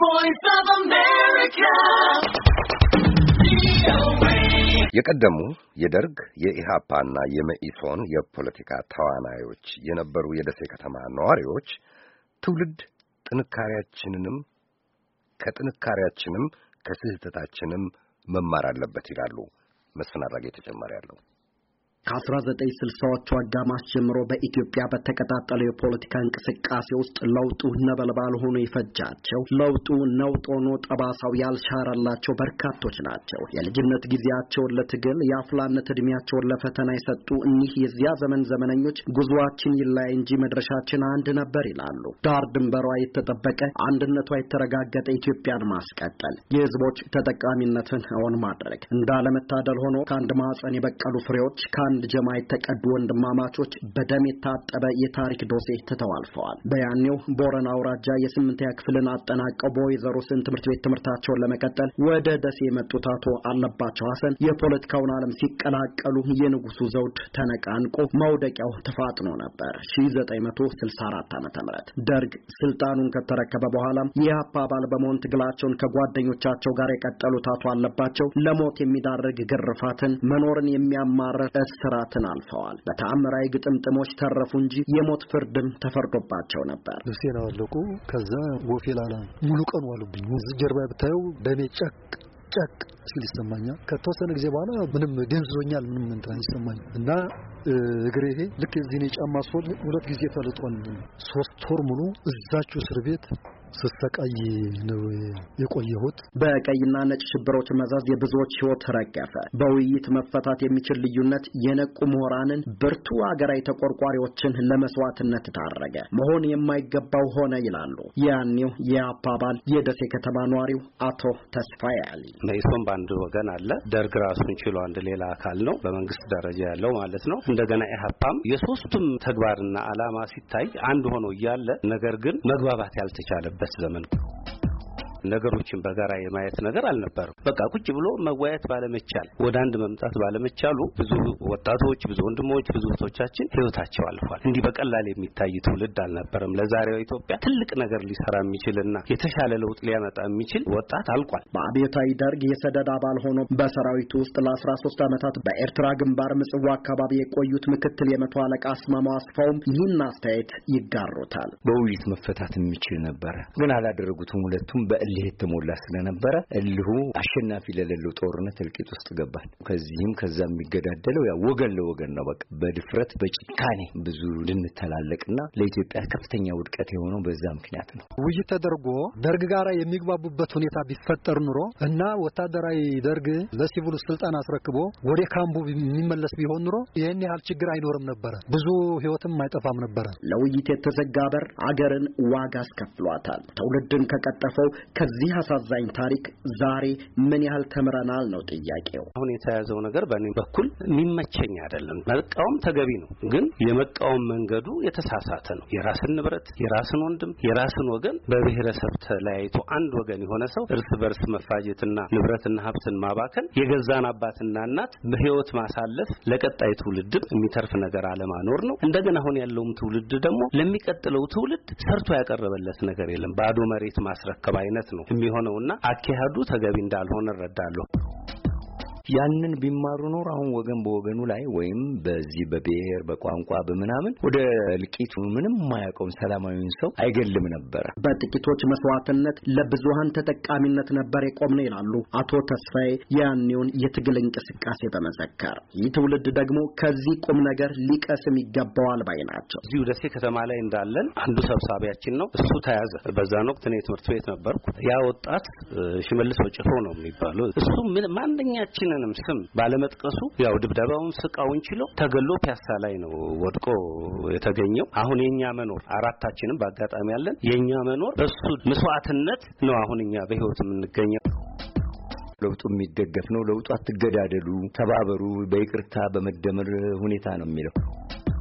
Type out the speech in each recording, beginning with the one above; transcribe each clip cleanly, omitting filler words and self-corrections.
voice of America. የቀደሙ የደርግ የኢሃፓና የመኢሶን የፖለቲካ ተዋናዮች የነበሩ የደሴ ከተማ ነዋሪዎች ትውልድ ከጥንካሬያችንም ከስህተታችንም መማር አለበት ይላሉ። መስፍን አድራጌ ተጨማሪ ያለው ከ1960ዎቹ አጋማሽ ጀምሮ በኢትዮጵያ በተቀጣጠለው የፖለቲካ እንቅስቃሴ ውስጥ ለውጡ ነበልባል ሆኖ ይፈጃቸው ለውጡ ነውጥ ሆኖ ጠባሳው ያልሻረላቸው በርካቶች ናቸው። የልጅነት ጊዜያቸውን ለትግል የአፍላነት እድሜያቸውን ለፈተና የሰጡ እኒህ የዚያ ዘመን ዘመነኞች ጉዟችን ይለያይ እንጂ መድረሻችን አንድ ነበር ይላሉ። ዳር ድንበሯ የተጠበቀ አንድነቷ የተረጋገጠ ኢትዮጵያን ማስቀጠል፣ የህዝቦች ተጠቃሚነትን እውን ማድረግ እንዳለመታደል ሆኖ ከአንድ ማህፀን የበቀሉ ፍሬዎች አንድ ጀማ የተቀዱ ወንድማማቾች በደም የታጠበ የታሪክ ዶሴ ተተዋልፈዋል። በያኔው ቦረና አውራጃ የ8ኛ ክፍልን አጠናቀው በወይዘሮ ስን ትምህርት ቤት ትምህርታቸውን ለመቀጠል ወደ ደሴ የመጡት አቶ አለባቸው ሐሰን የፖለቲካውን ዓለም ሲቀላቀሉ የንጉሱ ዘውድ ተነቃንቆ መውደቂያው ተፋጥኖ ነበር። 1964 ዓ.ም ደርግ ስልጣኑን ከተረከበ በኋላ የኢሃፓ አባል በመሆን ትግላቸውን ከጓደኞቻቸው ጋር የቀጠሉት አቶ አለባቸው ለሞት የሚዳርግ ግርፋትን መኖርን የሚያማርር ስራትን አልፈዋል። በተአምራዊ ግጥምጥሞች ተረፉ እንጂ የሞት ፍርድም ተፈርዶባቸው ነበር። ልብሴን አወለቁ። ከዛ ወፌላላ ሙሉ ቀን ዋሉብኝ። እዚህ ጀርባ ብታዩ ደሜ ጨቅ ሲል ይሰማኛል። ከተወሰነ ጊዜ በኋላ ምንም ደንዝዞኛል፣ ምንም እንትን ይሰማኛል እና እግሬ ልክ እዚህ ነው ጫማ ሶል 2 ጊዜ ተልጧል። 3 ወር ሙሉ እዛችሁ እስር ቤት ስሰቃይ ነው የቆየሁት። በቀይና ነጭ ሽብሮች መዛዝ የብዙዎች ህይወት ረገፈ። በውይይት መፈታት የሚችል ልዩነት የነቁ ምሁራንን ብርቱ አገራዊ ተቆርቋሪዎችን ለመስዋዕትነት ታረገ። መሆን የማይገባው ሆነ ይላሉ ያኔው የኢሃፓ አባል የደሴ ከተማ ነዋሪው አቶ ተስፋዬ አሊ። መኢሶን በአንድ ወገን አለ፣ ደርግ ራሱን ችሎ አንድ ሌላ አካል ነው በመንግስት ደረጃ ያለው ማለት ነው። እንደገና ኢሃፓም የሶስቱም ተግባርና ዓላማ ሲታይ አንድ ሆኖ እያለ ነገር ግን መግባባት ያልተቻለበት ዘመን ነገሮችን በጋራ የማየት ነገር አልነበረም። በቃ ቁጭ ብሎ መወያየት ባለመቻል ወደ አንድ መምጣት ባለመቻሉ ብዙ ወጣቶች፣ ብዙ ወንድሞች፣ ብዙ እህቶቻችን ህይወታቸው አልፏል። እንዲህ በቀላል የሚታይ ትውልድ አልነበረም። ለዛሬው ኢትዮጵያ ትልቅ ነገር ሊሰራ የሚችልና የተሻለ ለውጥ ሊያመጣ የሚችል ወጣት አልቋል። በአብዮታዊ ደርግ የሰደድ አባል ሆኖ በሰራዊቱ ውስጥ ለ13 ዓመታት በኤርትራ ግንባር ምጽዋ አካባቢ የቆዩት ምክትል የመቶ አለቃ አስማማው አስፋውም ይህን አስተያየት ይጋሩታል። በውይይት መፈታት የሚችል ነበር፣ ግን አላደረጉትም። ሁለቱም በእልህ የተሞላ ስለነበረ እልሁ አሸናፊ ለሌለው ጦርነት እልቂት ውስጥ ገባል። ከዚህም ከዛ የሚገዳደለው ያ ወገን ለወገን ነው። በቃ በድፍረት በጭካኔ ብዙ ልንተላለቅና ለኢትዮጵያ ከፍተኛ ውድቀት የሆነው በዛ ምክንያት ነው። ውይይት ተደርጎ ደርግ ጋር የሚግባቡበት ሁኔታ ቢፈጠር ኑሮ እና ወታደራዊ ደርግ ለሲቪሉ ስልጣን አስረክቦ ወደ ካምቡ የሚመለስ ቢሆን ኑሮ ይሄን ያህል ችግር አይኖርም ነበር። ብዙ ህይወትም አይጠፋም ነበር። ለውይይት የተዘጋ በር አገርን ዋጋ አስከፍሏታል። ትውልድን ከቀጠፈው ከዚህ አሳዛኝ ታሪክ ዛሬ ምን ያህል ተምረናል ነው ጥያቄው። አሁን የተያዘው ነገር በእኔ በኩል የሚመቸኝ አይደለም። መቃወም ተገቢ ነው፣ ግን የመቃወም መንገዱ የተሳሳተ ነው። የራስን ንብረት፣ የራስን ወንድም፣ የራስን ወገን በብሔረሰብ ተለያይቶ አንድ ወገን የሆነ ሰው እርስ በርስ መፋጀትና ንብረትና ሀብትን ማባከን፣ የገዛን አባትና እናት በህይወት ማሳለፍ ለቀጣይ ትውልድ የሚተርፍ ነገር አለማኖር ነው። እንደገና አሁን ያለውም ትውልድ ደግሞ ለሚቀጥለው ትውልድ ሰርቶ ያቀረበለት ነገር የለም። ባዶ መሬት ማስረከብ አይነት ነው የሚሆነውና አካሄዱ ተገቢ እንዳልሆነ እረዳለሁ። ያንን ቢማሩ ኖር አሁን ወገን በወገኑ ላይ ወይም በዚህ በብሔር በቋንቋ በመናምን ወደ ልቂቱ ምንም ማያውቀው ሰላማዊውን ሰው አይገልም ነበር። በጥቂቶች መስዋዕትነት ለብዙሃን ተጠቃሚነት ነበር የቆምነው ይላሉ አቶ ተስፋዬ ያኔውን የትግል እንቅስቃሴ በመዘከር። ይህ ትውልድ ደግሞ ከዚህ ቁም ነገር ሊቀስም ይገባዋል ባይ ናቸው። እዚሁ ደሴ ከተማ ላይ እንዳለን አንዱ ሰብሳቢያችን ነው፣ እሱ ተያዘ። በዛን ወቅት እኔ ትምህርት ቤት ነበርኩ። ያ ወጣት ሽመልስ ወጭፎ ነው የሚባለው። እሱ ማንኛችን ስም ባለመጥቀሱ ያው ድብደባውን ስቃውን ችሎ ተገሎ ፒያሳ ላይ ነው ወድቆ የተገኘው። አሁን የኛ መኖር አራታችንም በአጋጣሚ ያለን የኛ መኖር እሱ መስዋዕትነት ነው አሁን እኛ በህይወት የምንገኘው። ለውጡ የሚደገፍ ነው። ለውጡ አትገዳደሉ፣ ተባበሩ፣ በይቅርታ በመደመር ሁኔታ ነው የሚለው።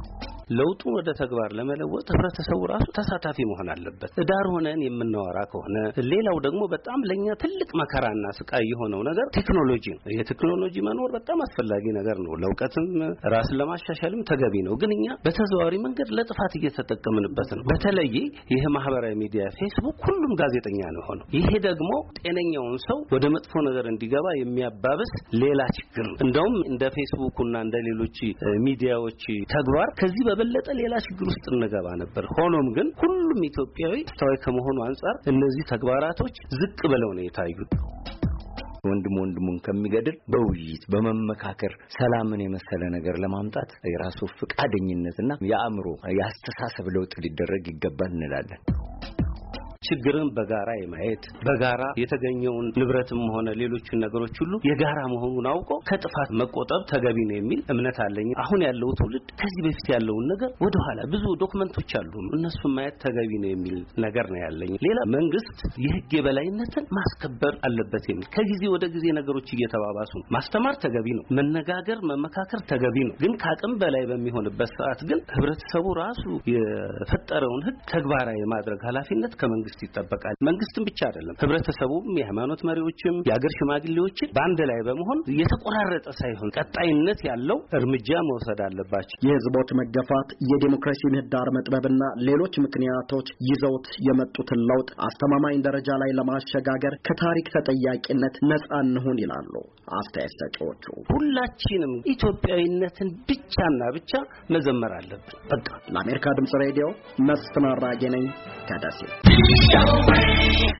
ለውጡን ወደ ተግባር ለመለወጥ ህብረተሰቡ ራሱ ተሳታፊ መሆን አለበት። ዳር ሆነን የምናወራ ከሆነ ሌላው ደግሞ በጣም ለኛ ትልቅ መከራና ስቃይ የሆነው ነገር ቴክኖሎጂ ነው። የቴክኖሎጂ መኖር በጣም አስፈላጊ ነገር ነው። ለውቀትም ራስን ለማሻሻልም ተገቢ ነው። ግን እኛ በተዘዋዋሪ መንገድ ለጥፋት እየተጠቀምንበት ነው። በተለይ ይሄ ማህበራዊ ሚዲያ ፌስቡክ ሁሉም ጋዜጠኛ ነው ሆነው ይሄ ደግሞ ጤነኛውን ሰው ወደ መጥፎ ነገር እንዲገባ የሚያባብስ ሌላ ችግር ነው። እንደውም እንደ ፌስቡክና እንደ ሌሎች ሚዲያዎች ተግባር ከዚህ በበለጠ ሌላ ችግር ውስጥ እንገባ ነበር። ሆኖም ግን ሁሉም ኢትዮጵያዊ አስተዋይ ከመሆኑ አንፃር እነዚህ ተግባራቶች ዝቅ ብለው ነው የታዩት። ወንድሙን ከሚገድል በውይይት በመመካከር ሰላምን የመሰለ ነገር ለማምጣት የራሱ ፍቃደኝነትና የአእምሮ ያስተሳሰብ ለውጥ ሊደረግ ይገባል እንላለን። ችግርን በጋራ የማየት በጋራ የተገኘውን ንብረትም ሆነ ሌሎችን ነገሮች ሁሉ የጋራ መሆኑን አውቆ ከጥፋት መቆጠብ ተገቢ ነው የሚል እምነት አለኝ። አሁን ያለው ትውልድ ከዚህ በፊት ያለውን ነገር ወደ ኋላ ብዙ ዶክመንቶች አሉ እነሱን ማየት ተገቢ ነው የሚል ነገር ነው ያለኝ። ሌላ መንግስት የህግ የበላይነትን ማስከበር አለበት የሚል ከጊዜ ወደ ጊዜ ነገሮች እየተባባሱ ማስተማር ተገቢ ነው፣ መነጋገር መመካከር ተገቢ ነው። ግን ከአቅም በላይ በሚሆንበት ሰዓት ግን ህብረተሰቡ ራሱ የፈጠረውን ህግ ተግባራዊ ማድረግ ኃላፊነት ከመንግስት ይጠበቃል። መንግስትም ብቻ አይደለም ህብረተሰቡም የሃይማኖት መሪዎችም የአገር ሽማግሌዎችም በአንድ ላይ በመሆን የተቆራረጠ ሳይሆን ቀጣይነት ያለው እርምጃ መውሰድ አለባቸው። የህዝቦች መገፋት የዲሞክራሲ ምህዳር መጥበብና ሌሎች ምክንያቶች ይዘውት የመጡትን ለውጥ አስተማማኝ ደረጃ ላይ ለማሸጋገር ከታሪክ ተጠያቂነት ነፃ እንሁን ይላሉ አስተያየት ሰጪዎቹ። ሁላችንም ኢትዮጵያዊነትን ብቻና ብቻ መዘመር አለብን። በቃ ለአሜሪካ ድምጽ ሬዲዮ መስፍን አራጌ ነኝ ከደሴ።